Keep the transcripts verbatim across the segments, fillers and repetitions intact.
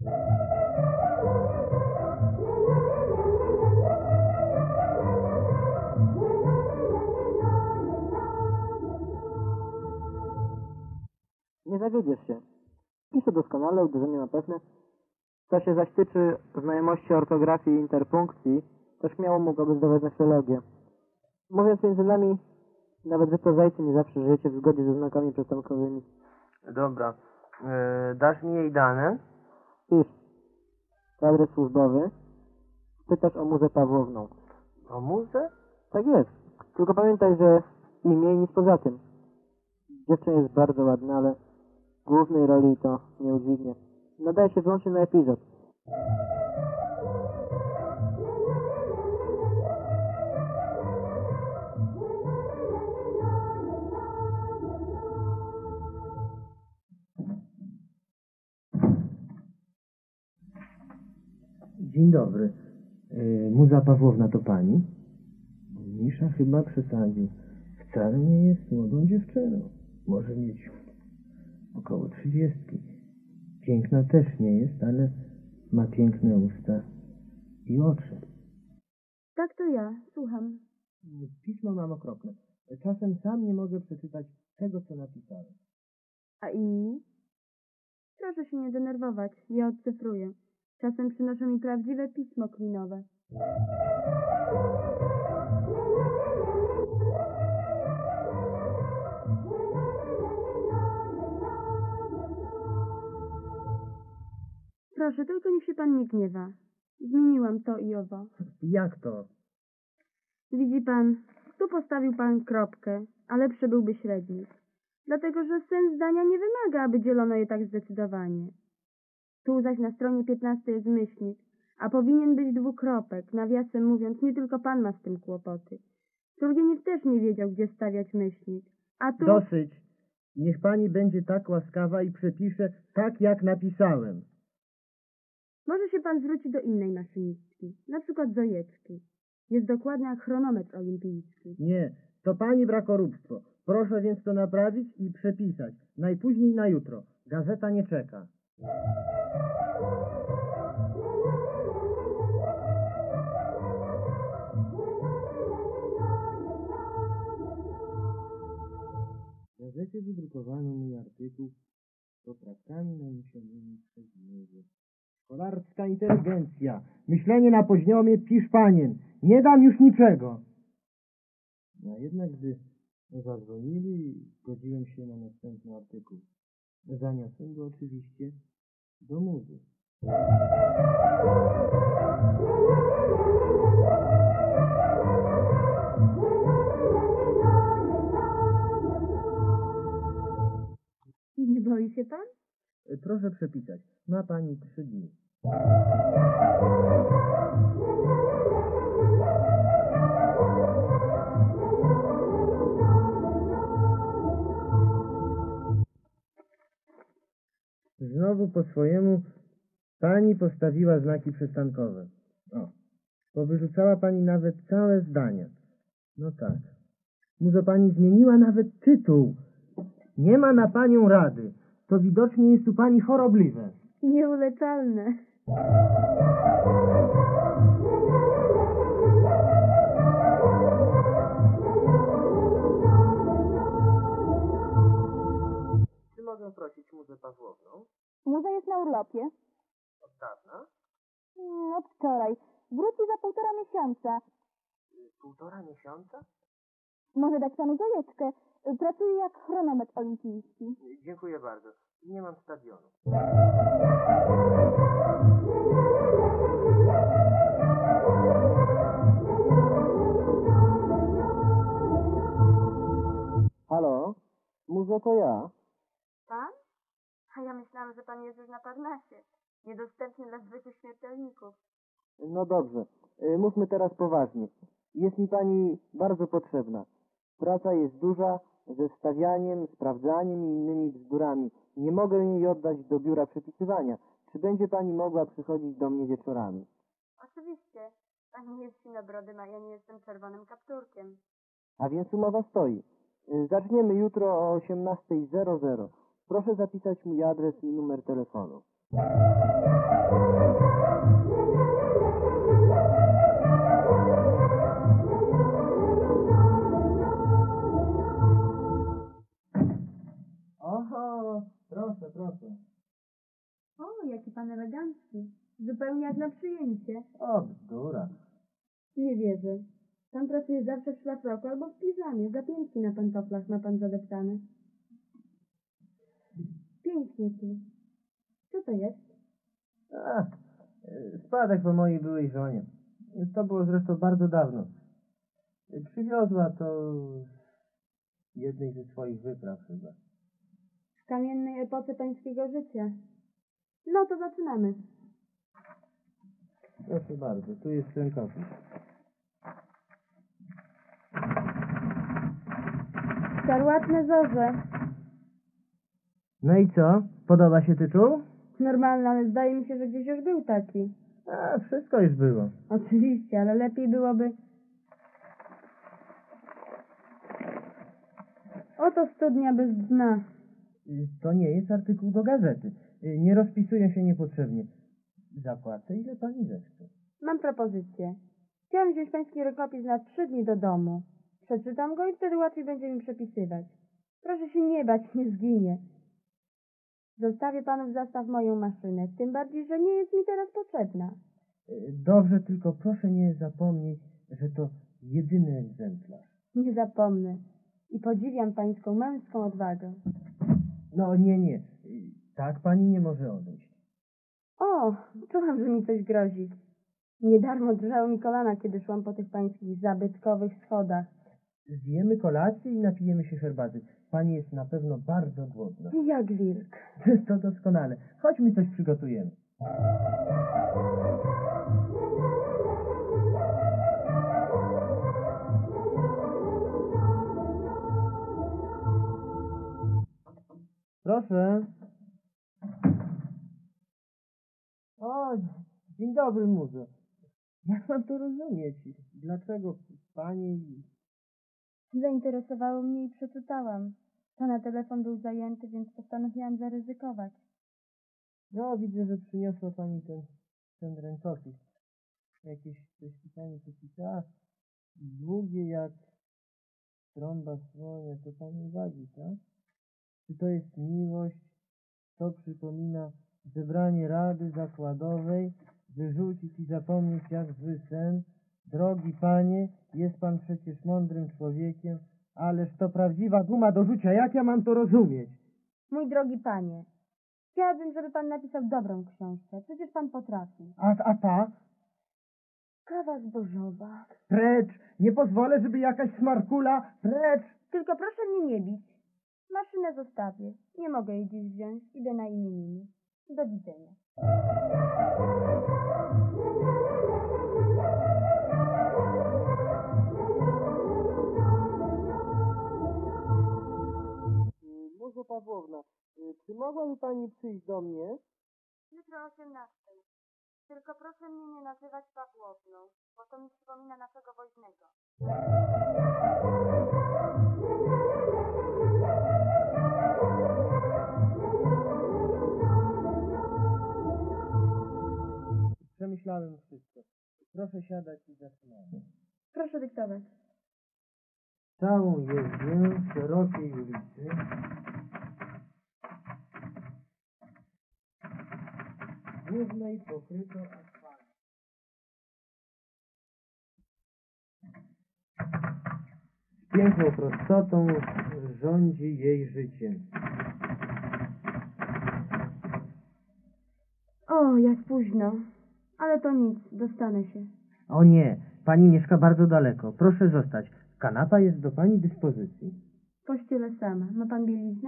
Nie zawiedziesz się. Piszę doskonale, uderzenie ma pewne. Co się zaś tyczy znajomości ortografii i interpunkcji, to śmiało mogłoby zdawać na filologię. Mówiąc między nami, nawet wy prozaicy nie zawsze żyjecie w zgodzie ze znakami przystankowymi. Dobra. Yy, dasz mi jej dane? Pisz. To adres służbowy. Pytasz o Muzę Pawłowną. O muzę? Tak jest. Tylko pamiętaj, że nie mniej nic poza tym. Dziewczyna jest bardzo ładna, ale głównej roli to nie udźwignie. Nadaje się wyłącznie na epizod. Dzień dobry. Yy, Muza Pawłowna to pani? Misza chyba przesadził. Wcale nie jest młodą dziewczyną. Może mieć około trzydziestki. Piękna też nie jest, ale ma piękne usta i oczy. Tak, to ja. Słucham. Pismo mam okropne. Czasem sam nie mogę przeczytać tego, co napisałem. A inni? Proszę się nie denerwować. Ja odcyfruję. Czasem przynoszą mi prawdziwe pismo klinowe. Proszę, tylko niech się pan nie gniewa. Zmieniłam to i owo. Jak to? Widzi pan, tu postawił pan kropkę, a lepszy byłby średnik. Dlatego, że sens zdania nie wymaga, aby dzielono je tak zdecydowanie. Tu zaś na stronie piętnastej jest myślnik, a powinien być dwukropek. Nawiasem mówiąc, nie tylko pan ma z tym kłopoty. Turgeniew też nie wiedział, gdzie stawiać myślnik. A tu... Dosyć. Niech pani będzie tak łaskawa i przepisze tak, jak napisałem. Może się pan zwróci do innej maszynistki, na przykład Zojeczki. Jest dokładny jak chronometr olimpijski. Nie, to pani brakoróbstwo. Proszę więc to naprawić i przepisać. Najpóźniej na jutro. Gazeta nie czeka. W gazecie wydrukowano mój artykuł z poprawkami naniesionymi przez mnie. Szkolarska inteligencja. Myślenie na poziomie pisz panien. Nie dam już niczego. No jednak gdy zadzwonili, zgodziłem się na następny artykuł. Zaniosłem go oczywiście do Muzy. I nie boi się pan? Proszę przepisać. Ma pani trzy dni. Znowu po swojemu pani postawiła znaki przystankowe. O, powyrzucała pani nawet całe zdania. No tak. Muzo pani zmieniła nawet tytuł. Nie ma na panią rady. To widocznie jest u pani chorobliwe. Nieuleczalne. Czy mogę prosić Muzę Pawłowną? Muza jest na urlopie. Od dawna? Mm, Od wczoraj. Wróci za półtora miesiąca. Półtora miesiąca? Może dać panu Zojeczkę. Pracuje jak chronometr olimpijski. Dziękuję bardzo. Nie mam stadionu. Halo? Muzo, to ja. Pan? A ja myślałam, że pan jest już na Parnasie. Niedostępny dla zwykłych śmiertelników. No dobrze. Y, Mówmy teraz poważnie. Jest mi pani bardzo potrzebna. Praca jest duża, ze stawianiem, sprawdzaniem i innymi bzdurami. Nie mogę jej oddać do biura przepisywania. Czy będzie pani mogła przychodzić do mnie wieczorami? Oczywiście. Pan nie jest sinobrodym, a ja nie jestem czerwonym kapturkiem. A więc umowa stoi. Y, Zaczniemy jutro o osiemnasta zero zero. Proszę zapisać mój adres i numer telefonu. O, jaki pan elegancki. Zupełnie jak na przyjęcie. O, bzdura. Nie wierzę. Pan pracuje zawsze w szlafroku albo w piżamie. Zapiętki na pantoflach ma pan zadeptane. Pięknie tu. Co to jest? A, spadek po mojej byłej żonie. To było zresztą bardzo dawno. Przywiozła to z jednej ze swoich wypraw chyba. W kamiennej epoce pańskiego życia. No to zaczynamy. Proszę bardzo, tu jest rękopis. Szarłatne zorze. No i co? Podoba się tytuł? Normalne, ale zdaje mi się, że gdzieś już był taki. A, wszystko już było. Oczywiście, ale lepiej byłoby... Oto studnia bez dna. To nie jest artykuł do gazety. Nie rozpisuję się niepotrzebnie. Zapłacę, ile pani zechce. Mam propozycję. Chciałam wziąć pański rękopis na trzy dni do domu. Przeczytam go i wtedy łatwiej będzie mi przepisywać. Proszę się nie bać, nie zginie. Zostawię panu w zastaw moją maszynę, tym bardziej, że nie jest mi teraz potrzebna. Dobrze, tylko proszę nie zapomnieć, że to jedyny egzemplarz. Nie zapomnę. I podziwiam pańską męską odwagę. No nie, nie. Tak pani nie może odejść. O, czułam, że mi coś grozi. Nie darmo drżały mi kolana, kiedy szłam po tych pańskich zabytkowych schodach. Zjemy kolację i napijemy się herbaty. Pani jest na pewno bardzo głodna. Jak wilk. To doskonale. Chodźmy coś przygotujemy. Proszę. O, dzień dobry, muzo. Jak mam to rozumieć? Dlaczego pani... Zainteresowało mnie i przeczytałam. Pana telefon był zajęty, więc postanowiłam zaryzykować. No, widzę, że przyniosła pani ten, ten rękopis. Jakieś coś pani pisała. Długie jak trąba słonia. To pani uwagi, tak? Czy to jest miłość? To przypomina zebranie rady zakładowej, wyrzucić i zapomnieć jak zły sen. Drogi panie, jest pan przecież mądrym człowiekiem, ależ to prawdziwa guma do rzucia. Jak ja mam to rozumieć? Mój drogi panie, chciałabym, żeby pan napisał dobrą książkę. Przecież pan potrafi. A, a ta? Kawa zbożowa. Precz! Nie pozwolę, żeby jakaś smarkula... Precz! Tylko proszę mnie nie bić. Maszynę zostawię. Nie mogę jej dziś wziąć. Idę na imieniny. Do widzenia. Muzo Pawłowna, czy mogłaby pani przyjść do mnie? Jutro o osiemnastej. Tylko proszę mnie nie nazywać Pawłowną, bo to mi przypomina naszego woźnego. Przemyślałem wszystko. Proszę siadać i zaczynamy. Proszę dyktować. Całą jezdnię szerokiej ulicy głównej pokryto asfaltem. Z piękną prostotą rządzi jej życie. O, jak późno. Ale to nic, dostanę się. O nie, pani mieszka bardzo daleko. Proszę zostać. Kanapa jest do pani dyspozycji. Pościelę sama. Ma pan bieliznę?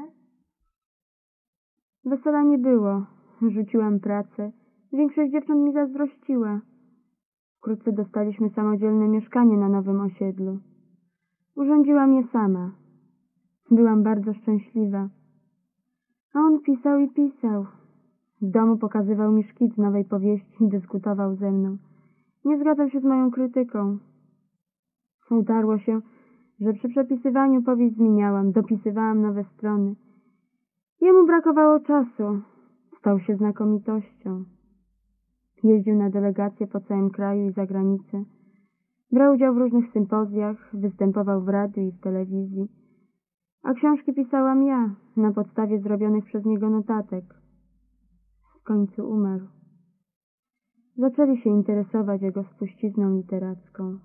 Wesela nie było. Rzuciłam pracę. Większość dziewcząt mi zazdrościła. Wkrótce dostaliśmy samodzielne mieszkanie na nowym osiedlu. Urządziłam je sama. Byłam bardzo szczęśliwa. A on pisał i pisał. W domu pokazywał mi szkic nowej powieści i dyskutował ze mną. Nie zgadzał się z moją krytyką. Utarło się, że przy przepisywaniu powieść zmieniałam, dopisywałam nowe strony. Jemu brakowało czasu. Stał się znakomitością. Jeździł na delegacje po całym kraju i za granicę. Brał udział w różnych sympozjach, występował w radiu i w telewizji. A książki pisałam ja, na podstawie zrobionych przez niego notatek. W końcu umarł. Zaczęli się interesować jego spuścizną literacką.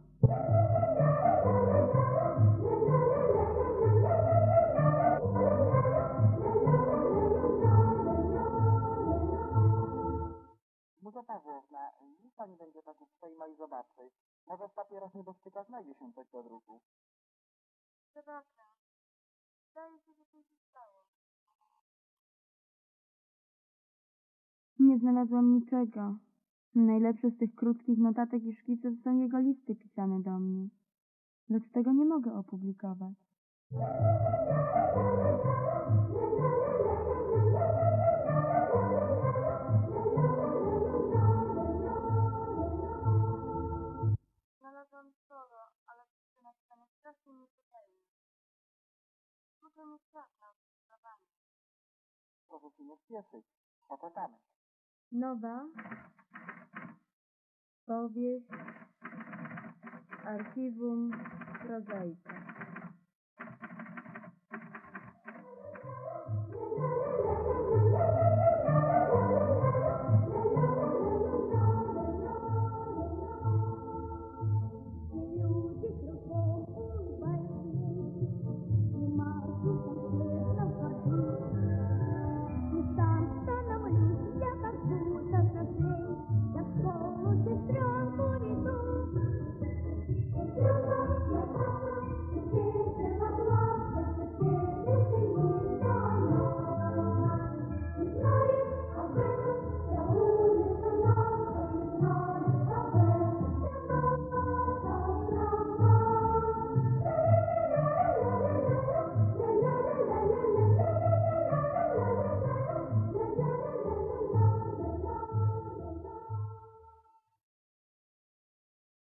Muza Pawłowna, niech pani będzie tak uprzejma i zobaczyć. Może w papierach niebezpieka znajdzie się coś do druku. Zobaczę. Zdaje się, że coś się stało. Nie znalazłam niczego. Najlepsze z tych krótkich notatek i szkiców są jego listy pisane do mnie. Lecz tego nie mogę opublikować. Znalazłam sporo, ale wszystko napisane strasznie nieczytelnie. Muszę mieć czas na opublikowanie. Proszę się nie spieszyć. Poczekamy. Nowa powieść Archiwum Prozaika.